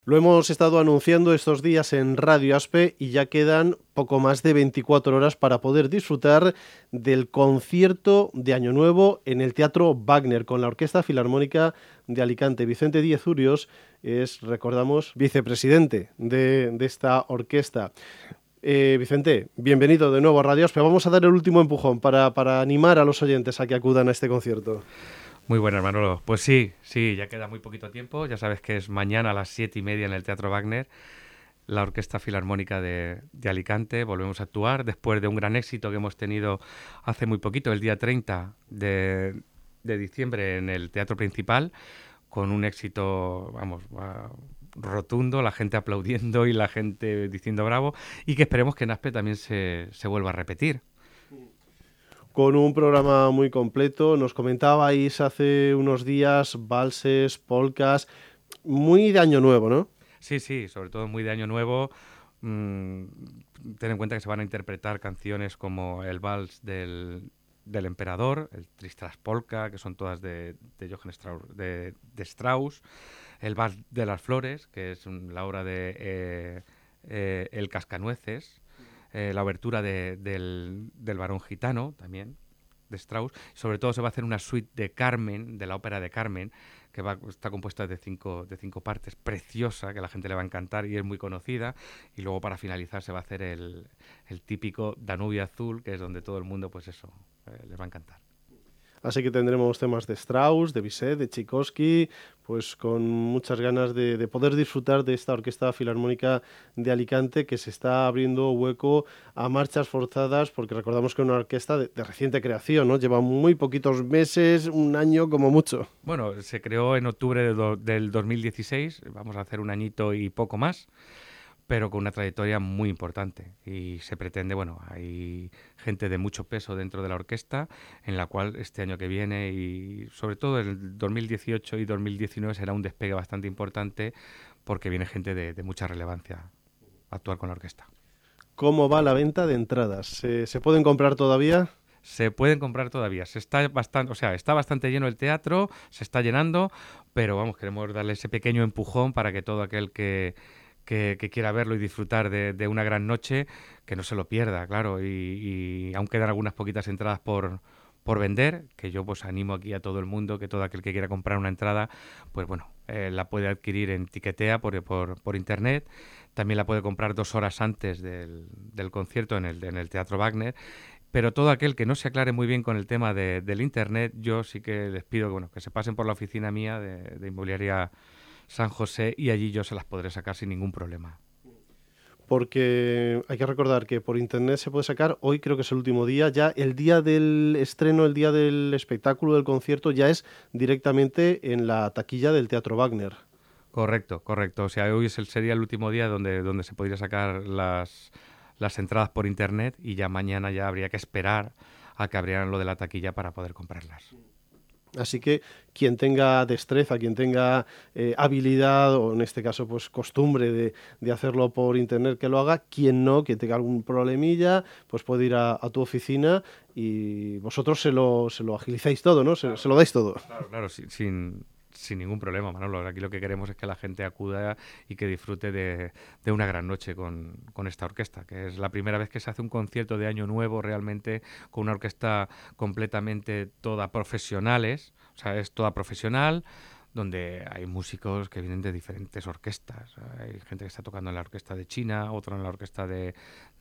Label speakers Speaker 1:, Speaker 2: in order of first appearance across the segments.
Speaker 1: Lo hemos estado anunciando estos días en Radio Aspe y ya quedan poco más de 24 horas para poder disfrutar del concierto de Año Nuevo en el Teatro Wagner con la Orquesta Filarmónica de Alicante. Vicente Díez Urios es, recordamos, vicepresidente de esta orquesta. Vicente, bienvenido de nuevo a Radio Aspe. Vamos a dar el último empujón para animar a los oyentes a que acudan a este concierto.
Speaker 2: Muy buenas, Manolo. Pues sí, ya queda muy poquito tiempo. Ya sabes que es mañana a las 7:30 en el Teatro Wagner, la Orquesta Filarmónica de Alicante. Volvemos a actuar después de un gran éxito que hemos tenido hace muy poquito, el día 30 de diciembre en el Teatro Principal, con un éxito, rotundo, la gente aplaudiendo y la gente diciendo bravo, y que esperemos que en Aspe también se vuelva a repetir.
Speaker 1: Con un programa muy completo. Nos comentabais hace unos días valses, polcas, muy de Año Nuevo, ¿no?
Speaker 2: Sí, sobre todo muy de Año Nuevo. Ten en cuenta que se van a interpretar canciones como el vals del Emperador, el Tristras Polka, que son todas de Johann Strauss, de Strauss, el vals de las Flores, que es la obra de El Cascanueces, la obertura del Barón Gitano, también, de Strauss. Sobre todo se va a hacer una suite de Carmen, de la ópera de Carmen, que está compuesta de cinco partes, preciosa, que a la gente le va a encantar y es muy conocida. Y luego, para finalizar, se va a hacer el típico Danubio Azul, que es donde todo el mundo, pues eso, les va a encantar.
Speaker 1: Así que tendremos temas de Strauss, de Bizet, de Tchaikovsky, pues con muchas ganas de poder disfrutar de esta Orquesta Filarmónica de Alicante, que se está abriendo hueco a marchas forzadas, porque recordamos que es una orquesta de reciente creación, ¿no? Lleva muy poquitos meses, un año como mucho.
Speaker 2: Bueno, se creó en octubre del 2016, vamos a hacer un añito y poco más, pero con una trayectoria muy importante, y se pretende, hay gente de mucho peso dentro de la orquesta, en la cual este año que viene y sobre todo el 2018 y 2019 será un despegue bastante importante, porque viene gente de mucha relevancia a actuar con la orquesta.
Speaker 1: ¿Cómo va la venta de entradas? ¿Se pueden comprar todavía?
Speaker 2: Se pueden comprar todavía. Está bastante lleno el teatro, se está llenando, pero queremos darle ese pequeño empujón para que todo aquel que quiera verlo y disfrutar de una gran noche, que no se lo pierda, claro. Y aún quedan algunas poquitas entradas por vender, que yo pues animo aquí a todo el mundo, que todo aquel que quiera comprar una entrada, pues la puede adquirir en Tiquetea por internet. También la puede comprar 2 horas antes del concierto en el Teatro Wagner. Pero todo aquel que no se aclare muy bien con el tema del internet, yo sí que les pido que se pasen por la oficina mía de Inmobiliaria San José, y allí yo se las podré sacar sin ningún problema.
Speaker 1: Porque hay que recordar que por internet se puede sacar, hoy creo que es el último día, ya el día del estreno, el día del espectáculo, del concierto, ya es directamente en la taquilla del Teatro Wagner.
Speaker 2: Correcto. O sea, hoy sería el último día donde se podría sacar las entradas por internet, y ya mañana ya habría que esperar a que abrieran lo de la taquilla para poder comprarlas.
Speaker 1: Así que quien tenga destreza, quien tenga habilidad, o en este caso pues costumbre de hacerlo por internet, que lo haga. Quien no, quien tenga algún problemilla, pues puede ir a tu oficina y vosotros se lo agilizáis todo, ¿no? Se lo dais todo.
Speaker 2: Claro, sin ningún problema, Manolo. Aquí lo que queremos es que la gente acuda y que disfrute de una gran noche con esta orquesta, que es la primera vez que se hace un concierto de Año Nuevo realmente con una orquesta completamente toda profesionales. O sea, es toda profesional, donde hay músicos que vienen de diferentes orquestas. Hay gente que está tocando en la orquesta de China, otra en la orquesta de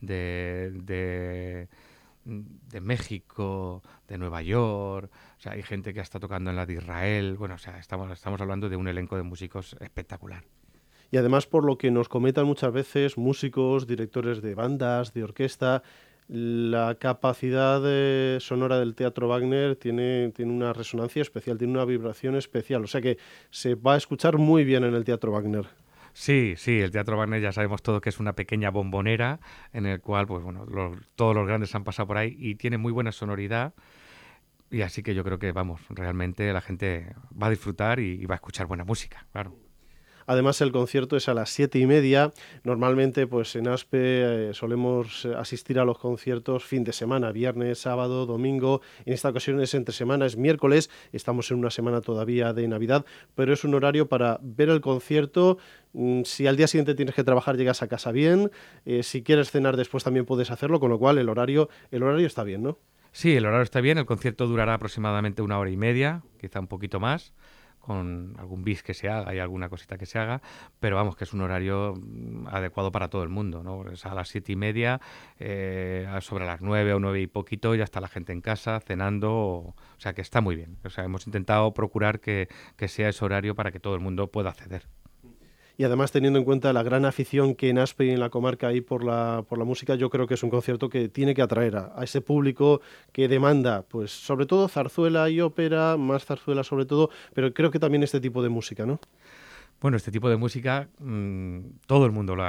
Speaker 2: México, de Nueva York. O sea, hay gente que está tocando en la de Israel. Bueno, o sea, estamos hablando de un elenco de músicos espectacular.
Speaker 1: Y además, por lo que nos comentan muchas veces músicos, directores de bandas, de orquesta, la capacidad sonora del Teatro Wagner tiene una resonancia especial, tiene una vibración especial. O sea que se va a escuchar muy bien en el Teatro Wagner.
Speaker 2: Sí, el Teatro Wagner ya sabemos todo que es una pequeña bombonera en el cual todos los grandes han pasado por ahí, y tiene muy buena sonoridad, y así que yo creo que realmente la gente va a disfrutar y va a escuchar buena música, claro.
Speaker 1: Además, el concierto es a las 7:30. Normalmente, pues en ASPE solemos asistir a los conciertos fin de semana, viernes, sábado, domingo. En esta ocasión es entre semana, es miércoles. Estamos en una semana todavía de Navidad, pero es un horario para ver el concierto. Si al día siguiente tienes que trabajar, llegas a casa bien. Si quieres cenar después también puedes hacerlo, con lo cual el horario está bien, ¿no?
Speaker 2: Sí, el horario está bien, el concierto durará aproximadamente 1 hora y media, quizá un poquito más, con algún bis que se haga y alguna cosita que se haga, pero vamos, que es un horario adecuado para todo el mundo, ¿no? Es a las 7:30, sobre las 9 o 9 y poquito ya está la gente en casa cenando, o sea que está muy bien. O sea, hemos intentado procurar que sea ese horario para que todo el mundo pueda acceder.
Speaker 1: Y además, teniendo en cuenta la gran afición que en Aspe y en la comarca hay por la música, yo creo que es un concierto que tiene que atraer a ese público que demanda, pues sobre todo zarzuela y ópera, más zarzuela sobre todo, pero creo que también este tipo de música, ¿no?
Speaker 2: Bueno, este tipo de música todo el mundo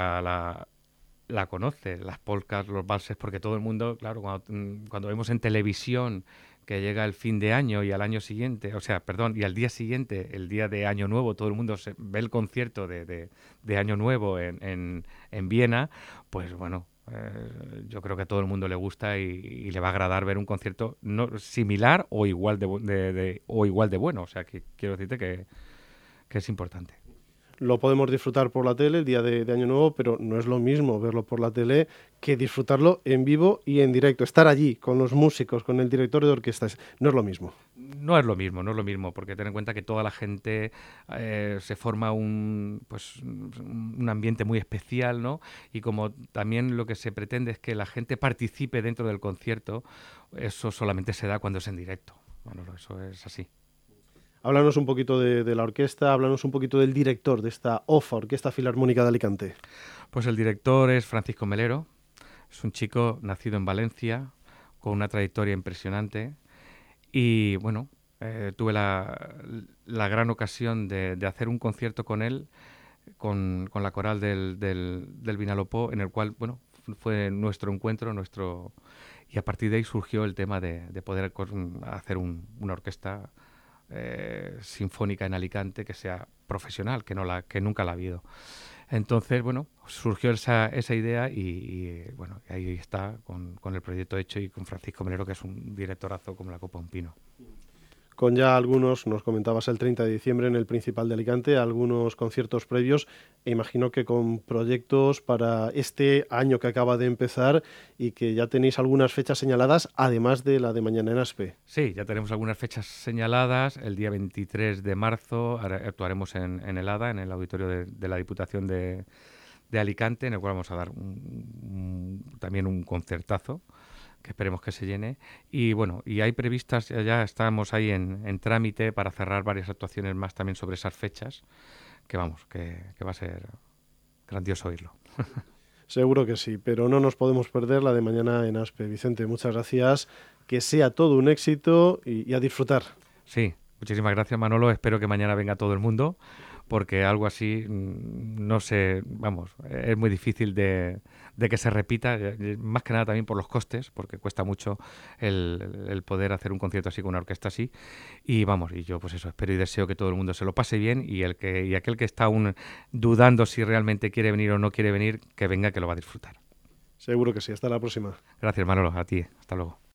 Speaker 2: la conoce, las polcas, los valses, porque todo el mundo, claro, cuando vemos en televisión que llega el fin de año y al año siguiente, o sea, perdón, y al día siguiente, el día de Año Nuevo, todo el mundo ve el concierto de Año Nuevo en Viena, pues bueno, yo creo que a todo el mundo le gusta y le va a agradar ver un concierto no similar o igual o igual de bueno, o sea, que quiero decirte que es importante.
Speaker 1: Lo podemos disfrutar por la tele el día de Año Nuevo, pero no es lo mismo verlo por la tele que disfrutarlo en vivo y en directo. Estar allí con los músicos, con el director de orquestas, no es lo mismo.
Speaker 2: No es lo mismo, no es lo mismo, porque ten en cuenta que toda la gente se forma un ambiente muy especial, ¿no? Y como también lo que se pretende es que la gente participe dentro del concierto, eso solamente se da cuando es en directo. Bueno, eso es así.
Speaker 1: Háblanos un poquito de la orquesta, háblanos un poquito del director de esta OFA, Orquesta Filarmónica de Alicante.
Speaker 2: Pues el director es Francisco Melero, es un chico nacido en Valencia, con una trayectoria impresionante y bueno, tuve la gran ocasión de hacer un concierto con él, con la coral del Vinalopó, en el cual, bueno, fue nuestro encuentro, y a partir de ahí surgió el tema de poder hacer una orquesta sinfónica en Alicante que sea profesional, que nunca la ha habido. Entonces, bueno, surgió esa idea bueno, ahí está con el proyecto hecho y con Francisco Melero, que es un directorazo como la copa un pino.
Speaker 1: Con ya algunos, nos comentabas el 30 de diciembre en el Principal de Alicante, algunos conciertos previos, e imagino que con proyectos para este año que acaba de empezar y que ya tenéis algunas fechas señaladas, además de la de mañana en Aspe.
Speaker 2: Sí, ya tenemos algunas fechas señaladas. El día 23 de marzo actuaremos en el ADA, en el auditorio de la Diputación de Alicante, en el cual vamos a dar también un concertazo, que esperemos que se llene. Y bueno, y hay previstas, ya estamos ahí en trámite para cerrar varias actuaciones más también sobre esas fechas, que vamos, que va a ser grandioso oírlo.
Speaker 1: Seguro que sí, pero no nos podemos perder la de mañana en Aspe. Vicente, muchas gracias, que sea todo un éxito y a disfrutar.
Speaker 2: Sí, muchísimas gracias, Manolo, espero que mañana venga todo el mundo, porque algo así, no sé, vamos, es muy difícil de que se repita, más que nada también por los costes, porque cuesta mucho el poder hacer un concierto así con una orquesta así, y vamos, y yo pues eso, espero y deseo que todo el mundo se lo pase bien y aquel que está aún dudando si realmente quiere venir o no quiere venir, que venga, que lo va a disfrutar.
Speaker 1: Seguro que sí, hasta la próxima.
Speaker 2: Gracias, Manolo, a ti, hasta luego.